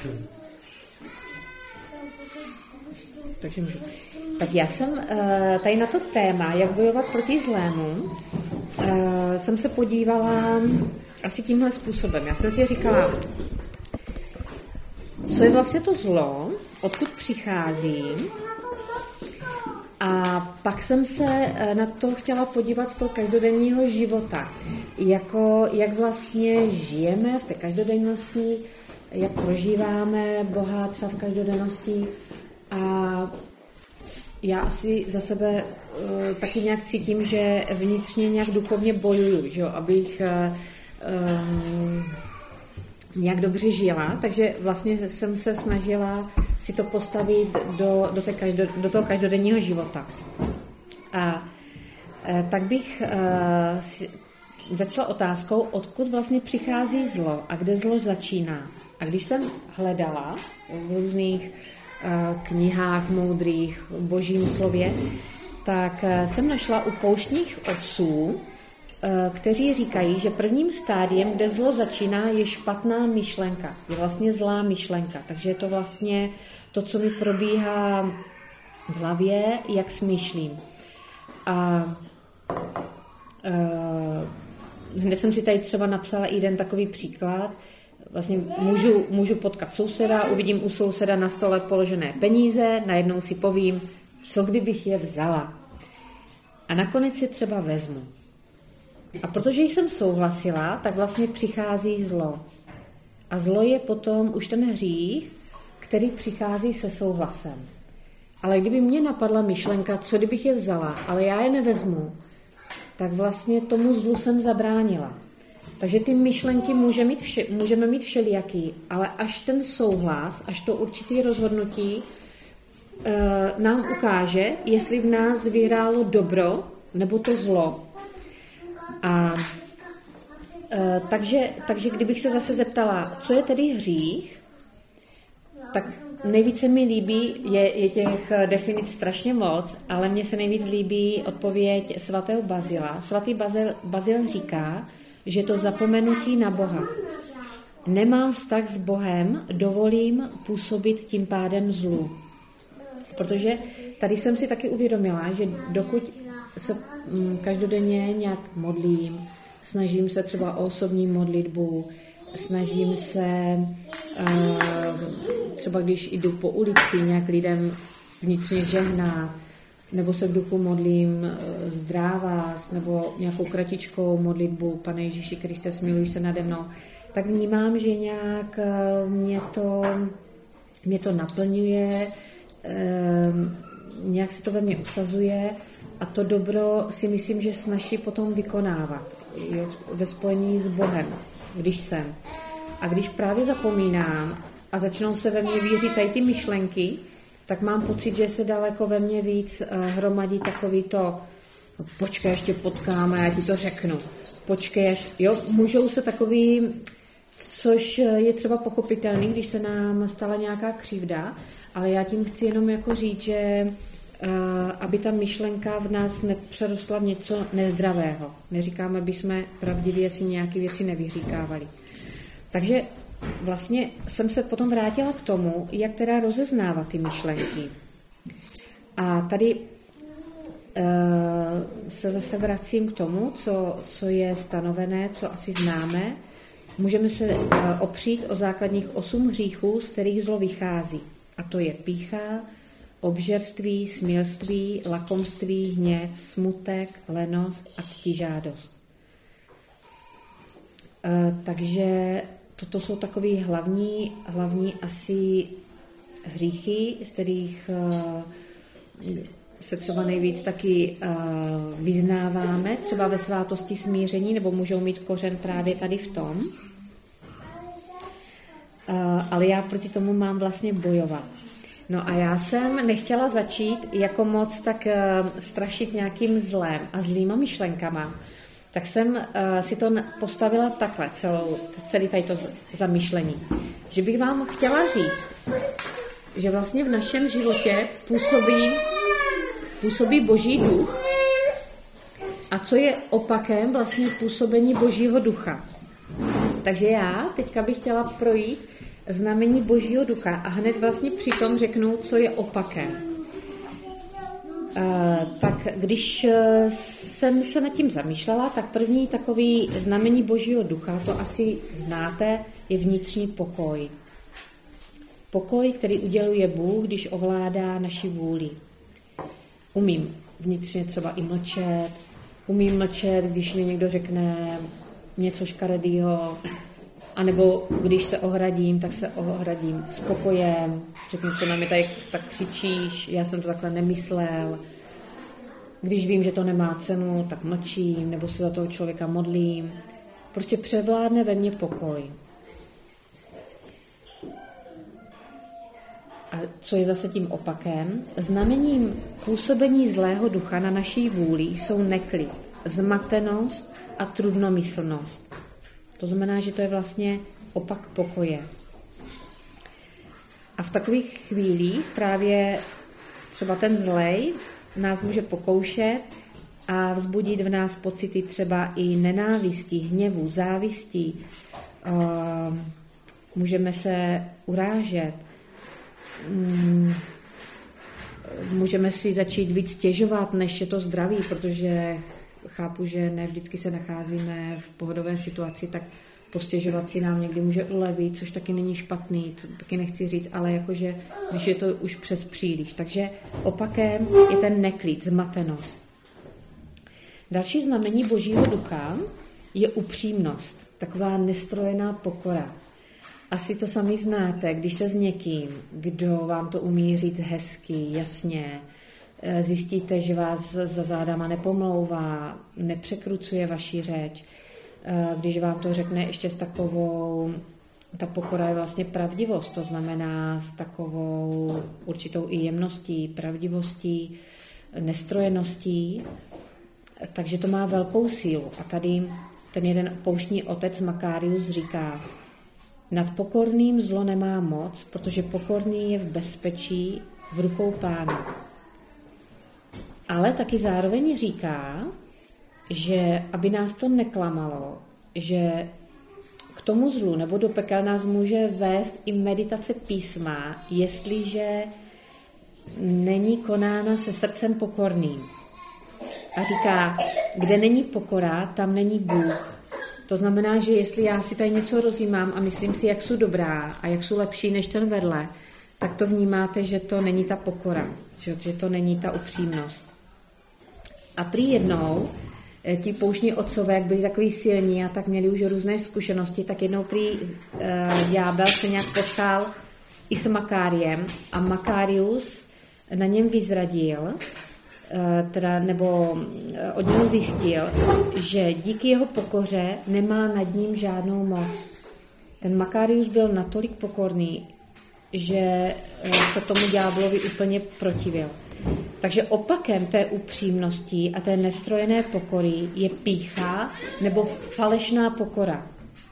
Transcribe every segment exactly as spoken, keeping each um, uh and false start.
Takže můžu. Tak já jsem tady na to téma, jak bojovat proti zlému, jsem se podívala asi tímhle způsobem. Já jsem si říkala, co je vlastně to zlo, odkud přichází. A pak jsem se na to chtěla podívat z toho každodenního života. Jako, jak vlastně žijeme v té každodennosti, jak prožíváme Boha třeba v každodennosti. A já asi za sebe uh, taky nějak cítím, že vnitřně nějak duchovně bojuju, že jo, abych uh, um, nějak dobře žila, takže vlastně jsem se snažila si to postavit do, do, té každo, do toho každodenního života. A uh, tak bych uh, si začala otázkou, odkud vlastně přichází zlo a kde zlo začíná. A když jsem hledala v různých knihách moudrých, božím slově, tak jsem našla u pouštních otců, kteří říkají, že prvním stádiem, kde zlo začíná, je špatná myšlenka. Je vlastně zlá myšlenka. Takže je to vlastně to, co mi probíhá v hlavě, jak smýšlím. A hned jsem si tady třeba napsala jeden takový příklad. Vlastně můžu, můžu potkat souseda, uvidím u souseda na stole položené peníze, najednou si povím, co kdybych je vzala. A nakonec si třeba vezmu. A protože jsem souhlasila, tak vlastně přichází zlo. A zlo je potom už ten hřích, který přichází se souhlasem. Ale kdyby mě napadla myšlenka, co kdybych je vzala, ale já je nevezmu, tak vlastně tomu zlu jsem zabránila. Takže ty myšlenky může mít vše, můžeme mít všelijaký, ale až ten souhlas, až to určité rozhodnutí e, nám ukáže, jestli v nás vyhrálo dobro nebo to zlo. A e, takže, takže kdybych se zase zeptala, co je tedy hřích, tak nejvíce mi líbí, je, je těch definic strašně moc, ale mně se nejvíc líbí odpověď svatého Bazila. Svatý Bazil, Bazil říká, že to zapomenutí na Boha. Nemám vztah s Bohem, dovolím působit tím pádem zlu. Protože tady jsem si taky uvědomila, že dokud se každodenně nějak modlím, snažím se třeba o osobní modlitbu, snažím se třeba když jdu po ulici nějak lidem vnitřně žehnat, nebo se v duchu modlím zdráv vás, nebo nějakou kratičkou modlitbu Pane Ježíši Kriste, smiluj se nade mnou, tak vnímám, že nějak mě to, mě to naplňuje, nějak se to ve mně usazuje a to dobro si myslím, že snaží potom vykonávat jo, ve spojení s Bohem, když jsem. A když právě zapomínám a začnou se ve mně vířit tady ty myšlenky, tak mám pocit, že se daleko ve mně víc hromadí takový to, no, počkej, ještě potkáme, já ti to řeknu. Počkej, až, jo, můžou se takový, což je třeba pochopitelný, když se nám stala nějaká křivda, ale já tím chci jenom jako říct, že uh, aby ta myšlenka v nás nepřerostla v něco nezdravého. Neříkáme, aby jsme pravdivě si nějaké věci nevyříkávali. Takže vlastně jsem se potom vrátila k tomu, jak teda rozeznávat ty myšlenky. A tady uh, se zase vracím k tomu, co, co je stanovené, co asi známe. Můžeme se uh, opřít o základních osm hříchů, z kterých zlo vychází. A to je pýcha, obžerství, smilství, lakomství, hněv, smutek, lenost a ctižádost. Uh, takže toto jsou takové hlavní, hlavní asi hříchy, z kterých uh, se třeba nejvíc taky uh, vyznáváme, třeba ve svátosti smíření, nebo můžou mít kořen právě tady v tom. Uh, ale já proti tomu mám vlastně bojovat. No a já jsem nechtěla začít jako moc tak uh, strašit nějakým zlem a zlýma myšlenkama, tak jsem uh, si to postavila takhle, celou, celý tady to zamyšlení. Že bych vám chtěla říct, že vlastně v našem životě působí, působí Boží duch a co je opakem vlastně působení Božího ducha. Takže já teďka bych chtěla projít znamení Božího ducha a hned vlastně přitom řeknu, co je opakem. Tak když jsem se nad tím zamýšlela, tak první takový znamení Božího ducha, to asi znáte, je vnitřní pokoj. Pokoj, který uděluje Bůh, když ovládá naši vůli. Umím vnitřně třeba i mlčet, umím mlčet, když mi někdo řekne něco škaredýho, anebo když se ohradím, tak se ohradím s pokojem, řeknu, co na mě tady tak křičíš, já jsem to takhle nemyslel. Když vím, že to nemá cenu, tak mlčím, nebo se za toho člověka modlím. Prostě převládne ve mně pokoj. A co je zase tím opakem? Znamením působení zlého ducha na naší vůli jsou neklid, zmatenost a trudnomyslnost. To znamená, že to je vlastně opak pokoje. A v takových chvílích právě třeba ten zlej nás může pokoušet a vzbudit v nás pocity třeba i nenávisti, hněvu, závisti. Můžeme se urážet. Můžeme si začít víc stěžovat, než je to zdraví, protože chápu, že ne vždycky se nacházíme v pohodové situaci, tak postěžovat si nám někdy může ulevit, což taky není špatný, to taky nechci říct, ale jakože, když je to už přes příliš. Takže opakem je ten neklid, zmatenost. Další znamení Božího ducha je upřímnost, taková nestrojená pokora. Asi to sami znáte, když jste s někým, kdo vám to umí říct hezky, jasně, zjistíte, že vás za zádama nepomlouvá, nepřekrucuje vaši řeč, když vám to řekne ještě s takovou, ta pokora je vlastně pravdivost, to znamená s takovou určitou i jemností, pravdivostí, nestrojeností, takže to má velkou sílu. A tady ten jeden pouštní otec Makarius říká, nad pokorným zlo nemá moc, protože pokorný je v bezpečí v rukou Pána. Ale taky zároveň říká, že aby nás to neklamalo, že k tomu zlu nebo do pekel nás může vést i meditace písma, jestliže není konána se srdcem pokorným. A říká, kde není pokora, tam není Bůh. To znamená, že jestli já si tady něco rozjímám a myslím si, jak jsou dobrá a jak jsou lepší než ten vedle, tak to vnímáte, že to není ta pokora, že to není ta upřímnost. A prý jednou ti pouštní otcové, jak byli takový silní a tak měli už různé zkušenosti, tak jednou prý uh, ďábel se nějak potkal i s Makáriem a Makarius na něm vyzradil, uh, teda, nebo uh, od něho zjistil, že díky jeho pokoře nemá nad ním žádnou moc. Ten Makarius byl natolik pokorný, že uh, se tomu ďáblovi úplně protivil. Takže opakem té upřímnosti a té nestrojené pokory je pýcha nebo falešná pokora.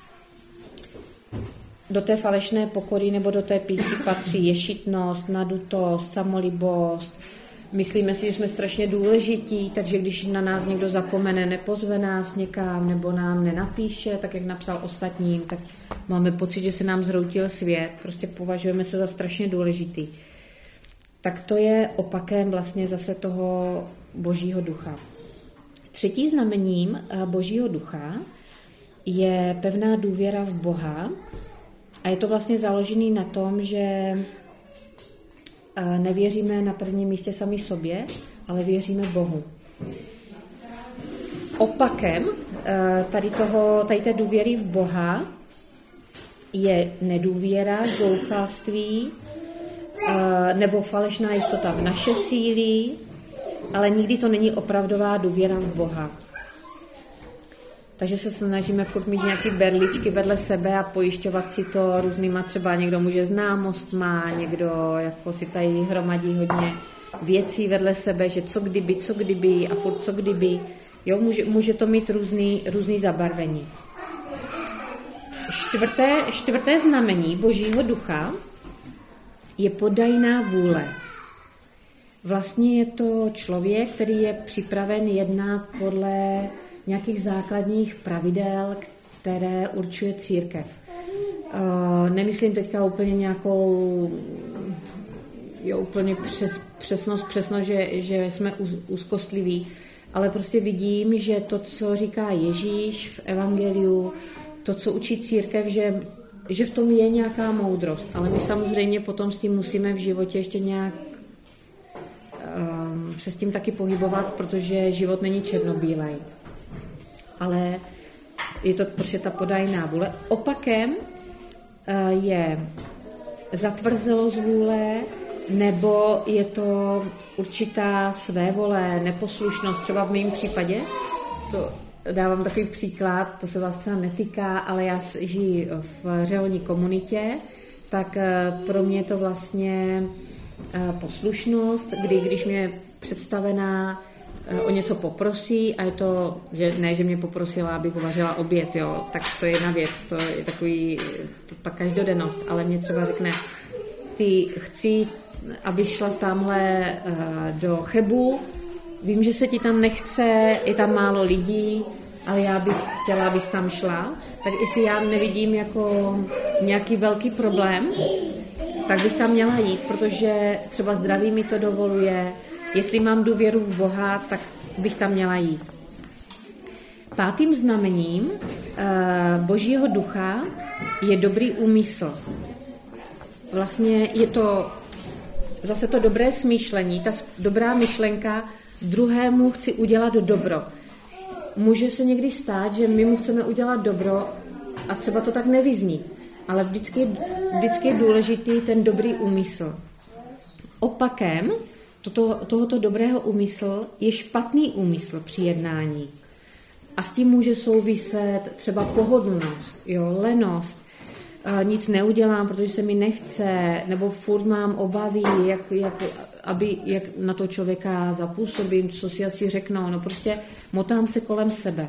Do té falešné pokory nebo do té pýchy patří ješitnost, nadutost, samolibost. Myslíme si, že jsme strašně důležití, takže když na nás někdo zapomene, nepozve nás někam nebo nám nenapíše, tak jak napsal ostatním, tak máme pocit, že se nám zhroutil svět. Prostě považujeme se za strašně důležitý. Tak to je opakem vlastně zase toho Božího ducha. Třetí znamením Božího ducha je pevná důvěra v Boha a je to vlastně založený na tom, že nevěříme na prvním místě sami sobě, ale věříme Bohu. Opakem tady, toho, tady té důvěry v Boha je nedůvěra, zoufalství, nebo falešná jistota v naše síly, ale nikdy to není opravdová důvěra v Boha. Takže se snažíme furt mít nějaké berličky vedle sebe a pojišťovat si to různýma, třeba někdo může známost má, někdo jako si tady hromadí hodně věcí vedle sebe, že co kdyby, co kdyby a furt co kdyby. Jo, může, může to mít různý, různý zabarvení. Čtvrté, čtvrté znamení Božího ducha je podajná vůle. Vlastně je to člověk, který je připraven jednat podle nějakých základních pravidel, které určuje církev. Nemyslím teďka úplně nějakou jo, úplně přes, přesnost, přesnost, že, že jsme úzkostliví, ale prostě vidím, že to, co říká Ježíš v evangeliu, to, co učí církev, že, že v tom je nějaká moudrost, ale my samozřejmě potom s tím musíme v životě ještě nějak um, se s tím taky pohybovat, protože život není černobílej. Ale je to prostě ta podajná vůle. Opakem uh, je zatvrzelost vůle, nebo je to určitá svévole, neposlušnost, třeba v mém případě. To dávám takový příklad, to se vás třeba netýká, ale já žiji v řeholní komunitě, tak pro mě je to vlastně poslušnost, kdy když mě představená o něco poprosí a je to, že ne, že mě poprosila, abych uvařila oběd, jo, tak to je jedna věc, to je takový, to, ta každodennost, ale mě třeba řekne, ty chci, abys šla tamhle uh, do Chebu, vím, že se ti tam nechce, je tam málo lidí, ale já bych chtěla, abys tam šla, tak jestli já nevidím jako nějaký velký problém, tak bych tam měla jít, protože třeba zdraví mi to dovoluje, jestli mám důvěru v Boha, tak bych tam měla jít. Pátým znamením uh, Božího ducha je dobrý úmysl. Vlastně je to zase to dobré smýšlení, ta dobrá myšlenka, druhému chci udělat dobro. Může se někdy stát, že my mu chceme udělat dobro a třeba to tak nevyzní, ale vždycky, vždycky je důležitý ten dobrý úmysl. Opakem toto, tohoto dobrého úmyslu je špatný úmysl při jednání. A s tím může souviset třeba pohodlnost, jo, lenost, nic neudělám, protože se mi nechce, nebo furt mám obavy, jak, jak, aby, jak na to člověka zapůsobím, co si asi řeknou, no prostě motám se kolem sebe.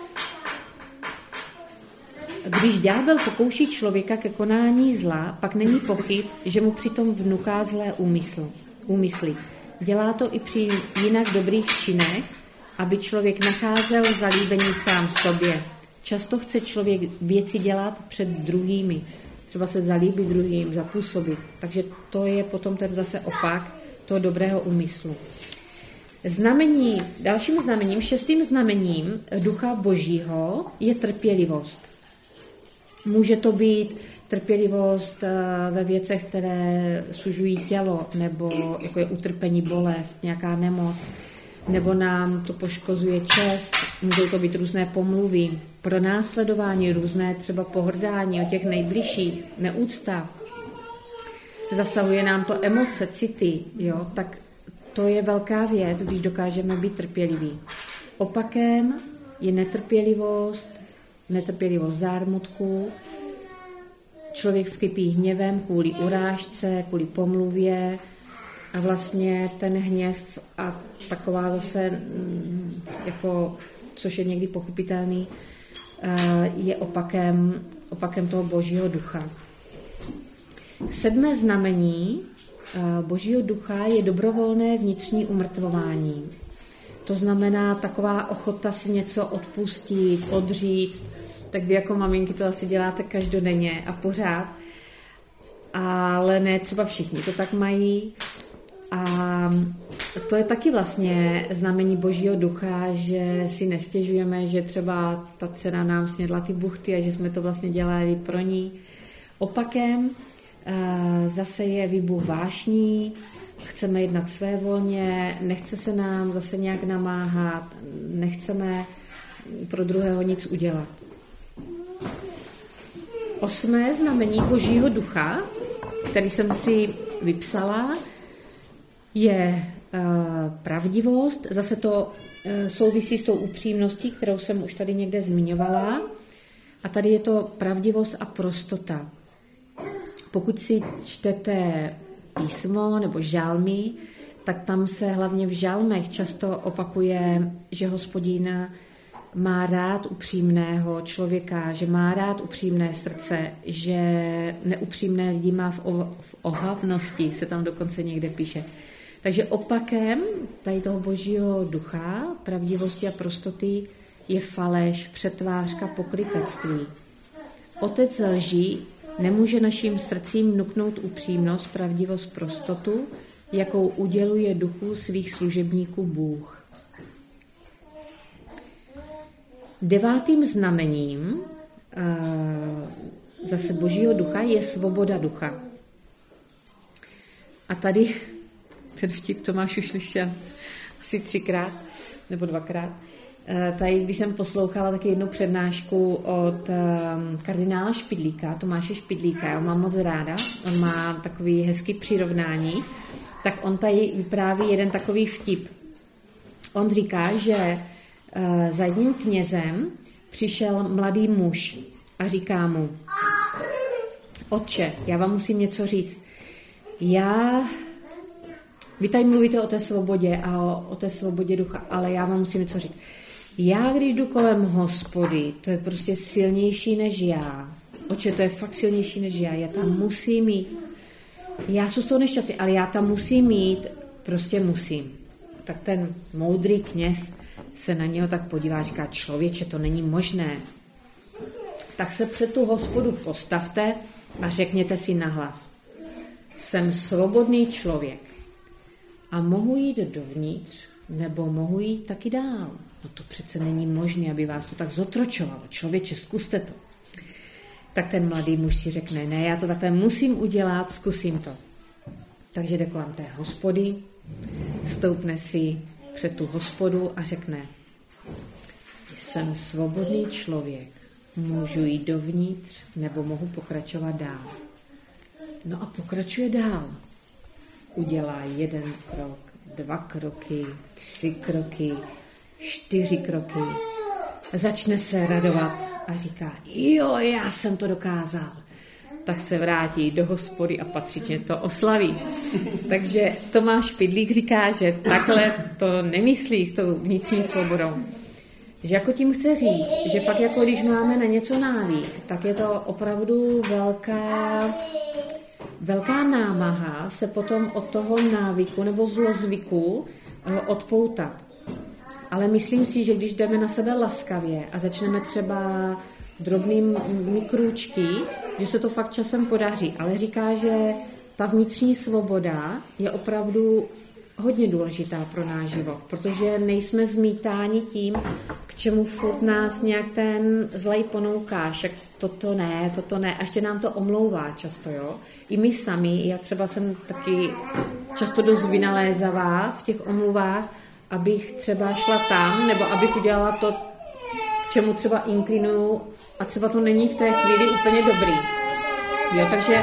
Když ďábel pokouší člověka ke konání zla, pak není pochyb, že mu přitom vnuká zlé úmysl, úmysly. Dělá to i při jinak dobrých činech, aby člověk nacházel zalíbení sám sobě. Často chce člověk věci dělat před druhými, třeba se zalíbit druhým, zapůsobit. Takže to je potom ten zase opak toho dobrého úmyslu. Znamení, dalším znamením, šestým znamením ducha Božího je trpělivost. Může to být trpělivost ve věcech, které sužují tělo, nebo jako je utrpení, bolest, nějaká nemoc, nebo nám to poškozuje čest, můžou to být různé pomluvy, pronásledování, různé třeba pohrdání o těch nejbližších, neúcta. Zasahuje nám to emoce, city, jo, tak to je velká věc, když dokážeme být trpěliví. Opakem je netrpělivost, netrpělivost zármutku, člověk skypí hněvem kvůli urážce, kvůli pomluvě a vlastně ten hněv a taková zase, jako, což je někdy pochopitelný, je opakem, opakem toho Božího ducha. Sedmé znamení Božího ducha je dobrovolné vnitřní umrtvování. To znamená taková ochota si něco odpustit, odříct, tak vy jako maminky to asi děláte každodenně a pořád, ale ne třeba všichni to tak mají. A to je taky vlastně znamení Božího ducha, že si nestěžujeme, že třeba ta dcera nám snědla ty buchty a že jsme to vlastně dělali pro ní. Opakem zase je výbuch vášní, chceme jednat svévolně, nechce se nám zase nějak namáhat, nechceme pro druhého nic udělat. Osmé znamení Božího ducha, který jsem si vypsala, je pravdivost. Zase to souvisí s tou upřímností, kterou jsem už tady někde zmiňovala. A tady je to pravdivost a prostota. Pokud si čtete písmo nebo žálmy, tak tam se hlavně v žálmech často opakuje, že Hospodin má rád upřímného člověka, že má rád upřímné srdce, že neupřímné lidi má v, o, v ohavnosti, se tam dokonce někde píše. Takže opakem tady toho Božího ducha, pravdivosti a prostoty je faleš, přetvářka, pokrytectví. Otec lží Nemůže našim srdcím nuknout upřímnost, pravdivost, prostotu, jakou uděluje duchu svých služebníků Bůh. Devátým znamením zase Božího ducha je svoboda ducha. A tady ten vtip Tomáš už slyšel asi třikrát nebo dvakrát. Tady, když jsem poslouchala taky jednu přednášku od kardinála Špidlíka, Tomáše Špidlíka, já ho mám moc ráda, on má takový hezký přirovnání, tak on tady vypráví jeden takový vtip. On říká, že za jedním knězem přišel mladý muž a říká mu: Otče, já vám musím něco říct. Já, vy tady mluvíte o té svobodě a o, o té svobodě ducha, ale já vám musím něco říct. Já, když jdu kolem Hospody, to je prostě silnější než já. Otče, to je fakt silnější než já. Já tam musím mít. Já jsem z toho nešťastný, ale já tam musím mít. Prostě musím. Tak ten moudrý kněz se na něho tak podívá a říká: člověče, to není možné. Tak se před tu Hospodu postavte a řekněte si nahlas: jsem svobodný člověk a mohu jít dovnitř, nebo mohu jít taky dál. No to přece není možné, aby vás to tak zotročovalo. Člověče, zkuste to. Tak ten mladý muž si řekne: ne, já to takhle musím udělat, zkusím to. Takže jde kolem té Hospody, stoupne si před tu Hospodu a řekne: jsem svobodný člověk, můžu jít dovnitř, nebo mohu pokračovat dál. No a pokračuje dál. Udělá jeden krok, dva kroky, tři kroky, čtyři kroky. Začne se radovat a říká: jo, já jsem to dokázal. Tak se vrátí do Hospody a patřičně to oslaví. Takže Tomáš Špidlík říká, že takhle to nemyslí s tou vnitřní svobodou. Že jako tím chce říct, že fakt jako když máme na něco návyk, tak je to opravdu velká, velká námaha se potom od toho návyku nebo zlozvyku odpoutat. Ale myslím si, že když jdeme na sebe laskavě a začneme třeba drobnými krůčky, že se to fakt časem podaří. Ale říká, že ta vnitřní svoboda je opravdu hodně důležitá pro náš život, protože nejsme zmítáni tím, k čemu furt nás nějak ten zlej ponouká, však toto ne, toto ne, a ještě nám to omlouvá často, jo. I my sami, já třeba jsem taky často dost vynalézavá v těch omluvách, abych třeba šla tam, nebo abych udělala to, k čemu třeba inklinuju, a třeba to není v té chvíli úplně dobrý. Jo, takže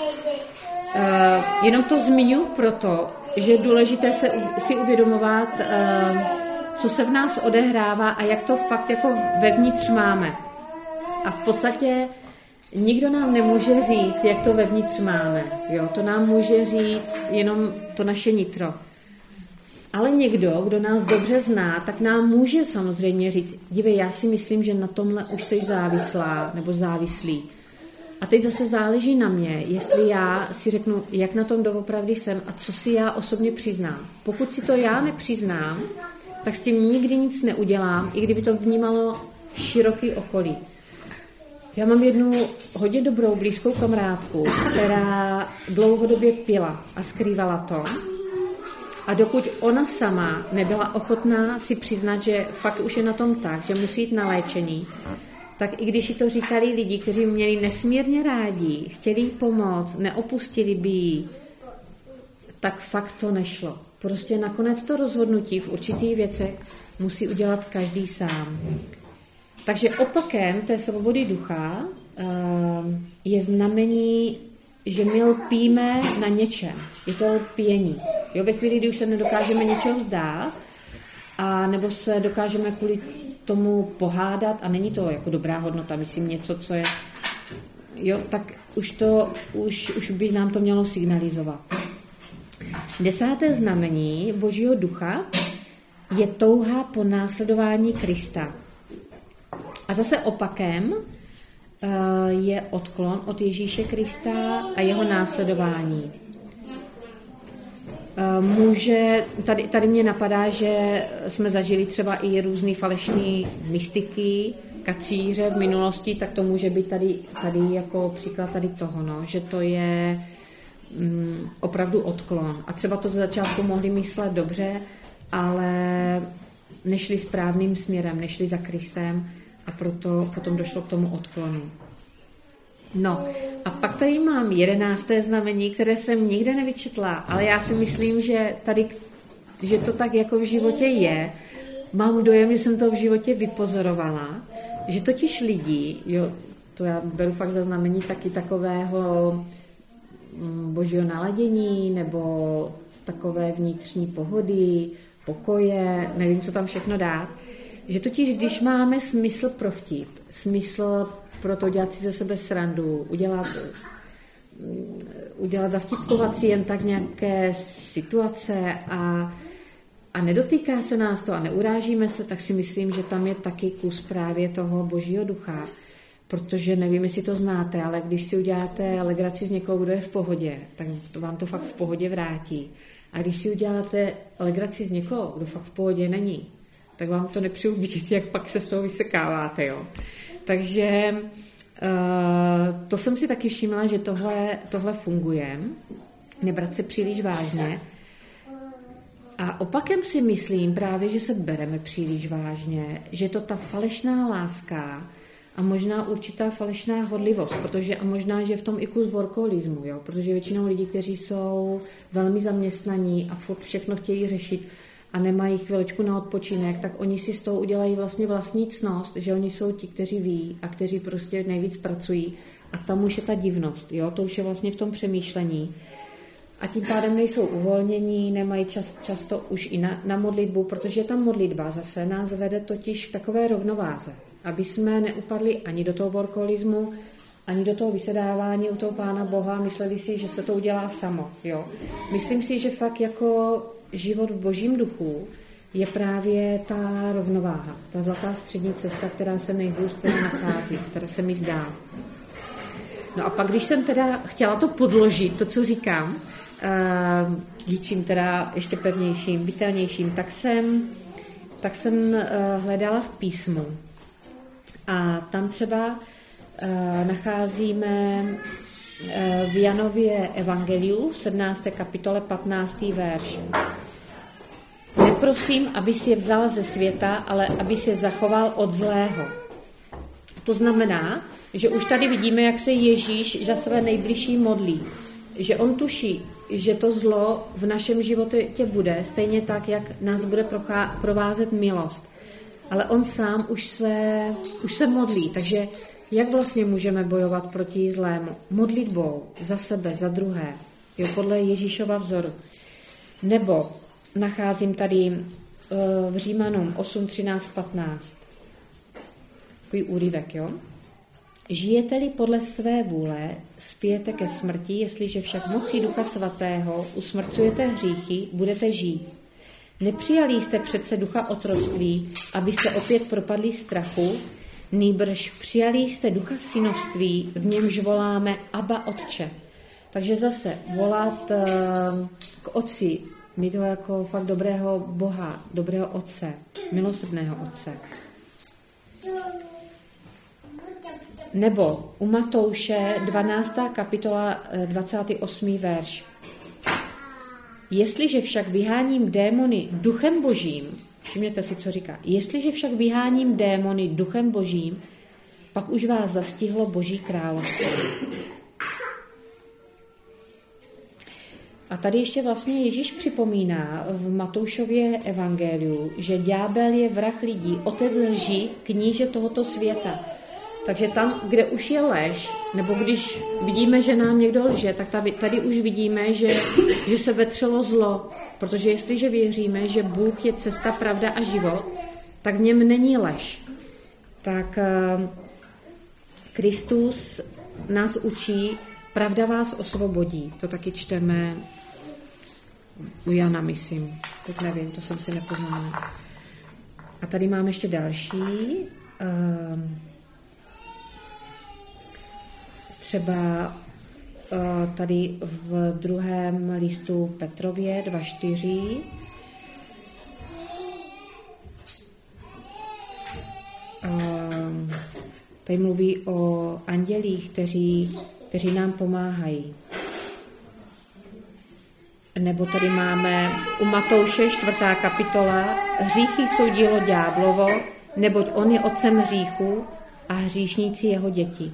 uh, jenom to zmiňuji proto, že je důležité se, si uvědomovat, uh, co se v nás odehrává a jak to fakt jako vevnitř máme. A v podstatě nikdo nám nemůže říct, jak to vevnitř máme. Jo, to nám může říct jenom to naše nitro. Ale někdo, kdo nás dobře zná, tak nám může samozřejmě říct: dívej, já si myslím, že na tomhle už jsi závislá nebo závislý. A teď zase záleží na mě, jestli já si řeknu, jak na tom doopravdy jsem a co si já osobně přiznám. Pokud si to já nepřiznám, tak s tím nikdy nic neudělám, i kdyby to vnímalo široký okolí. Já mám jednu hodně dobrou blízkou kamarádku, která dlouhodobě pila a skrývala to. A dokud ona sama nebyla ochotná si přiznat, že fakt už je na tom tak, že musí jít na léčení, tak i když jí to říkali lidi, kteří měli nesmírně rádi, chtěli jí pomoct, neopustili by jí, tak fakt to nešlo. Prostě nakonec to rozhodnutí v určitých věcech musí udělat každý sám. Takže opakem té svobody ducha je znamení, že my lpíme na něčem. Je to lpění. Jo, ve chvíli, kdy už se nedokážeme něčeho vzdát, a nebo se dokážeme kvůli tomu pohádat, a není to jako dobrá hodnota, myslím něco, co je, jo, tak už to, už, už by nám to mělo signalizovat. Desáté znamení Božího ducha je touha po následování Krista. A zase opakem je odklon od Ježíše Krista a jeho následování. Může, tady, tady mě napadá, že jsme zažili třeba i různý falešný mystiky, kacíře v minulosti, tak to může být tady, tady jako příklad tady toho, no, že to je mm, opravdu odklon. A třeba to z začátku mohli myslet dobře, ale nešli správným směrem, nešli za Kristem a proto potom došlo k tomu odklonu. No a pak tady mám jedenácté znamení, které jsem nikde nevyčetla, ale já si myslím, že tady, že to tak jako v životě je. Mám dojem, že jsem to v životě vypozorovala, že totiž lidi, jo, to já beru fakt za znamení taky takového božího naladění nebo takové vnitřní pohody, pokoje, nevím, co tam všechno dát, že totiž, když máme smysl pro vtip, smysl pro to dělat si ze sebe srandu, udělat, udělat zavtipkovací jen tak z nějaké situace a, a nedotýká se nás to a neurážíme se, tak si myslím, že tam je taky kus právě toho božího ducha, protože nevím, jestli to znáte, ale když si uděláte legraci z někoho, kdo je v pohodě, tak to vám to fakt v pohodě vrátí. A když si uděláte legraci z někoho, kdo fakt v pohodě není, tak vám to nepřeju vidět, jak pak se z toho vysekáváte, jo. Takže uh, to jsem si taky všimla, že tohle, tohle funguje, nebrat se příliš vážně. A opakem si myslím právě, že se bereme příliš vážně, že je to ta falešná láska a možná určitá falešná hodlivost, protože a možná, že v tom i kus workoholismu, jo, protože většinou lidí, kteří jsou velmi zaměstnaní a furt všechno chtějí řešit a nemají chviličku na odpočinek, tak oni si z toho udělají vlastně vlastní ctnost, že oni jsou ti, kteří ví a kteří prostě nejvíc pracují a tam už je ta divnost, jo, to už je vlastně v tom přemýšlení. A tím pádem nejsou uvolnění, nemají čas, často už i na, na modlitbu, protože ta modlitba zase nás vede totiž k takové rovnováze, aby jsme neupadli ani do toho workoholismu, ani do toho vysedávání u toho Pána Boha, mysleli si, že se to udělá samo. Jo. Myslím si, že fakt jako život v božím duchu je právě ta rovnováha, ta zlatá střední cesta, která se nejhůř nachází, která se mi zdá. No a pak, když jsem teda chtěla to podložit, to, co říkám, uh, něčím teda ještě pevnějším, vitelnějším, tak jsem, tak jsem uh, hledala v písmu. A tam třeba uh, nacházíme uh, v Janově evangeliu v sedmnácté kapitole patnáctý verš. Neprosím, aby si je vzal ze světa, ale aby si je zachoval od zlého. To znamená, že už tady vidíme, jak se Ježíš za své nejbližší modlí. Že on tuší, že to zlo v našem životě bude, stejně tak, jak nás bude provázet milost. Ale on sám už se, už se modlí, takže jak vlastně můžeme bojovat proti zlému? Modlitbou za sebe, za druhé, jo, podle Ježíšova vzoru. Nebo nacházím tady uh, v Římanům osm, třináct, patnáct. Takový úryvek, jo? Žijete-li podle své vůle, spějete ke smrti, jestliže však mocí Ducha Svatého usmrcujete hříchy, budete žít. Nepřijali jste přece ducha otroctví, abyste opět propadli strachu, nýbrž přijali jste ducha synovství, v němž voláme Abba Otče. Takže zase volat uh, k Otci, mít toho jako fakt dobrého Boha, dobrého Otce, milosrdného Otce. Nebo u Matouše dvanáctá kapitola dvacátý osmý verš. Jestliže však vyháním démony duchem božím, všimněte si, co říká, jestliže však vyháním démony duchem božím, pak už vás zastihlo Boží království. A tady ještě vlastně Ježíš připomíná v Matoušově evangeliu, že ďábel je vrah lidí, otec lži, kníže tohoto světa. Takže tam, kde už je lež, nebo když vidíme, že nám někdo lže, tak tady, tady už vidíme, že, že se vetřelo zlo. Protože jestliže věříme, že Bůh je cesta, pravda a život, tak v něm není lež. Tak uh, Kristus nás učí, pravda vás osvobodí. To taky čteme u Jana, myslím. Tak nevím, to jsem si nepoznala. A tady máme ještě další. Uh, Třeba tady v druhém listu Petrově dva čtyři. Tady mluví o andělích, kteří, kteří nám pomáhají. Nebo tady máme u Matouše čtvrtá kapitola. Hříchy jsou dílo ďáblovo, neboť on je otcem hříchu a hříšníci jeho děti.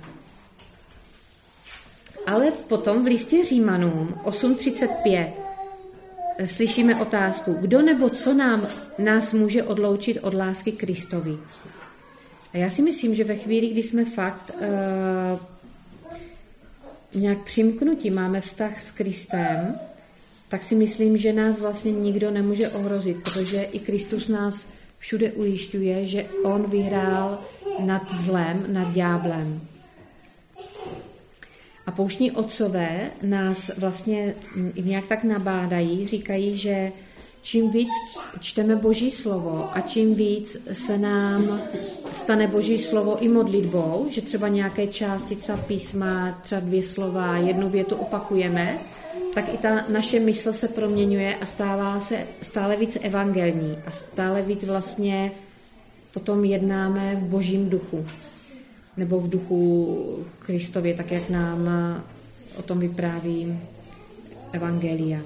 Ale potom v listě Římanům osm třicet pět slyšíme otázku, kdo nebo co nám, nás může odloučit od lásky Kristovi. A já si myslím, že ve chvíli, kdy jsme fakt uh, nějak přimknutí, máme vztah s Kristem, tak si myslím, že nás vlastně nikdo nemůže ohrozit, protože i Kristus nás všude ujišťuje, že on vyhrál nad zlem, nad ďáblem. A pouštní otcové nás vlastně nějak tak nabádají, říkají, že čím víc čteme Boží slovo a čím víc se nám stane Boží slovo i modlitbou, že třeba nějaké části, třeba písma, třeba dvě slova, jednu větu opakujeme, tak i ta naše mysl se proměňuje a stává se stále víc evangelní a stále víc vlastně potom jednáme v Božím duchu nebo v duchu Kristově, tak jak nám o tom vypráví evangelia.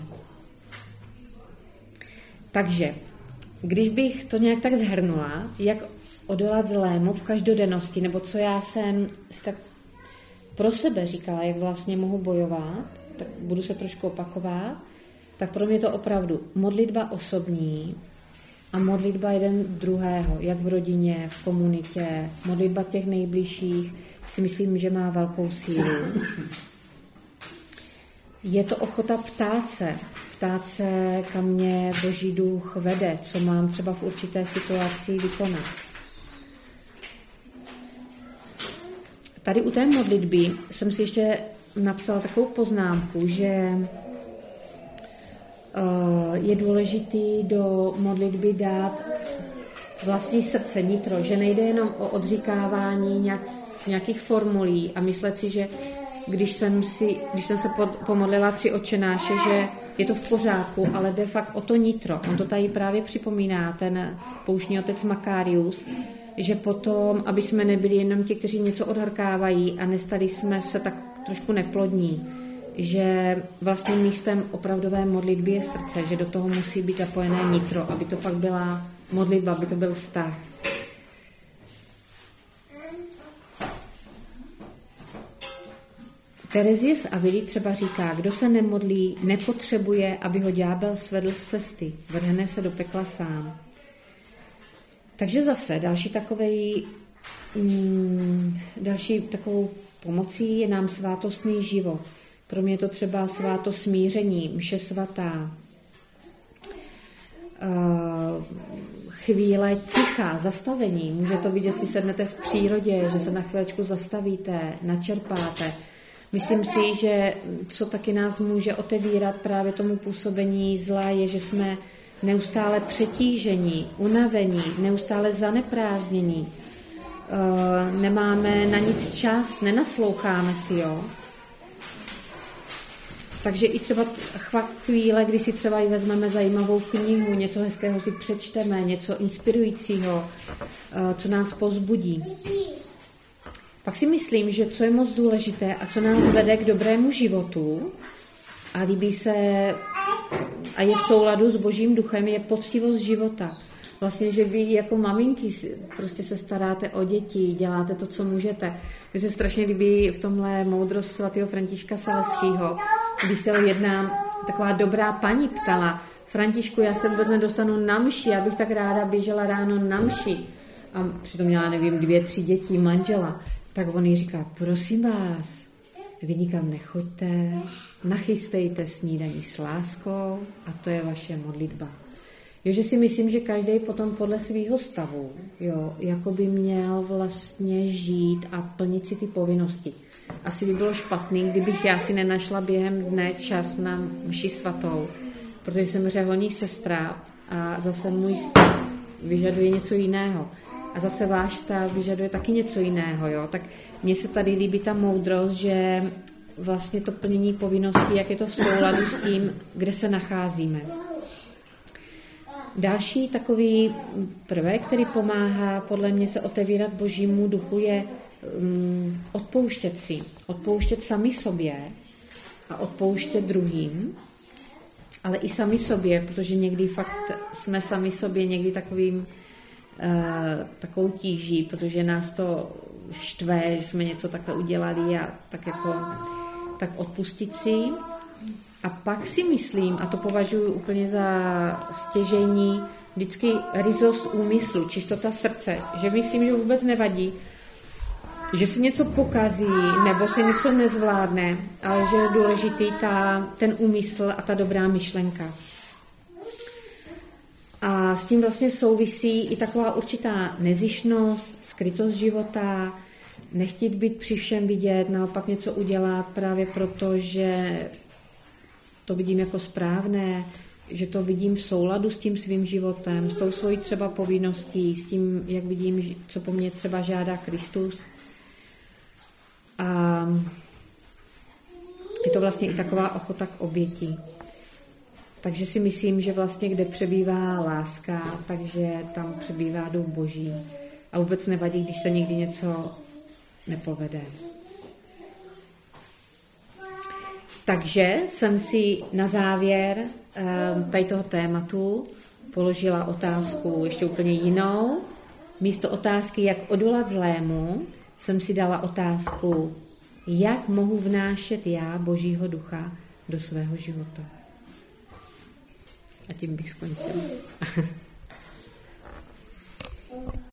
Takže, když bych to nějak tak zhrnula, jak odolat zlému v každodennosti, nebo co já jsem tak pro sebe říkala, jak vlastně mohu bojovat, tak budu se trošku opakovat, tak pro mě to opravdu modlitba osobní a modlitba jeden druhého, jak v rodině, v komunitě, modlitba těch nejbližších, si myslím, že má velkou sílu. Je to ochota ptát se, ptát se, kam mě Boží duch vede, co mám třeba v určité situaci vykonat. Tady u té modlitby jsem si ještě napsala takovou poznámku, že je důležitý do modlitby dát vlastní srdce, nitro, že nejde jenom o odříkávání nějak, nějakých formulí a myslet si, že když jsem, si, když jsem se pomodlila tři otčenáše, že je to v pořádku, ale de fakt o to nitro. On to tady právě připomíná, ten pouštní otec Makarius, že potom, aby jsme nebyli jenom ti, kteří něco odhrkávají a nestali jsme se tak trošku neplodní, že vlastně místem opravdové modlitby je srdce, že do toho musí být zapojené nitro, aby to pak byla modlitba, aby to byl vztah. Terezie z Avily třeba říká, kdo se nemodlí, nepotřebuje, aby ho ďábel svedl z cesty, vrhne se do pekla sám. Takže zase další takovej, mm, další takovou pomocí je nám svátostný život. Pro mě je to třeba svátost smíření, mše svatá, chvíle ticha, zastavení. Může to být, že si sednete v přírodě, že se na chvílečku zastavíte, načerpáte. Myslím si, že co taky nás může otevírat právě tomu působení zla, je, že jsme neustále přetížení, unavení, neustále zaneprázdnění. Nemáme na nic čas, nenasloucháme si, jo. Takže i třeba chvíle, kdy si třeba i vezmeme zajímavou knihu, něco hezkého si přečteme, něco inspirujícího, co nás povzbudí. Pak si myslím, že co je moc důležité a co nás vede k dobrému životu a líbí se a je v souladu s Božím duchem, je poctivost života. Vlastně, že vy jako maminky prostě se staráte o děti, děláte to, co můžete. Mně se strašně líbí v tomhle moudrost svatého Františka Saleského, když se jedna taková dobrá paní ptala, Františku, já se vůbec nedostanu na mši, já bych tak ráda běžela ráno na mši. A přitom měla, nevím, dvě, tři děti, manžela. Tak on jí říká, prosím vás, vy nikam nechoďte, nachystejte snídaní s láskou a to je vaše modlitba. Jo, že si myslím, že každý potom podle svýho stavu, jo, jako by měl vlastně žít a plnit si ty povinnosti. Asi by bylo špatný, kdybych já si nenašla během dne čas na mši svatou, protože jsem řeholní sestra a zase můj stav vyžaduje něco jiného. A zase váš stav vyžaduje taky něco jiného, jo. Tak mně se tady líbí ta moudrost, že vlastně to plnění povinností, jak je to v souladu s tím, kde se nacházíme. Další takový prvek, který pomáhá podle mě se otevírat Božímu duchu, je um, odpouštět si, odpouštět sami sobě a odpouštět druhým, ale i sami sobě, protože někdy fakt jsme sami sobě někdy takovým uh, takovou tíží, protože nás to štve, že jsme něco takhle udělali a tak jako tak odpustit si. A pak si myslím, a to považuji úplně za stěžejní, vždycky ryzost úmyslu, čistota srdce, že myslím, že vůbec nevadí, že si něco pokazí nebo se něco nezvládne, ale že je důležitý ta, ten úmysl a ta dobrá myšlenka. A s tím vlastně souvisí i taková určitá nezištnost, skrytost života, nechtít být při všem vidět, naopak něco udělat právě proto, že to vidím jako správné, že to vidím v souladu s tím svým životem, s tou svojí třeba povinností, s tím, jak vidím, co po mně třeba žádá Kristus. A je to vlastně i taková ochota k oběti. Takže si myslím, že vlastně kde přebývá láska, takže tam přebývá duch Boží. A vůbec nevadí, když se někdy něco nepovede. Takže jsem si na závěr tady toho tématu položila otázku ještě úplně jinou. Místo otázky, jak odolat zlému, jsem si dala otázku, jak mohu vnášet já Božího ducha do svého života. A tím bych skončila.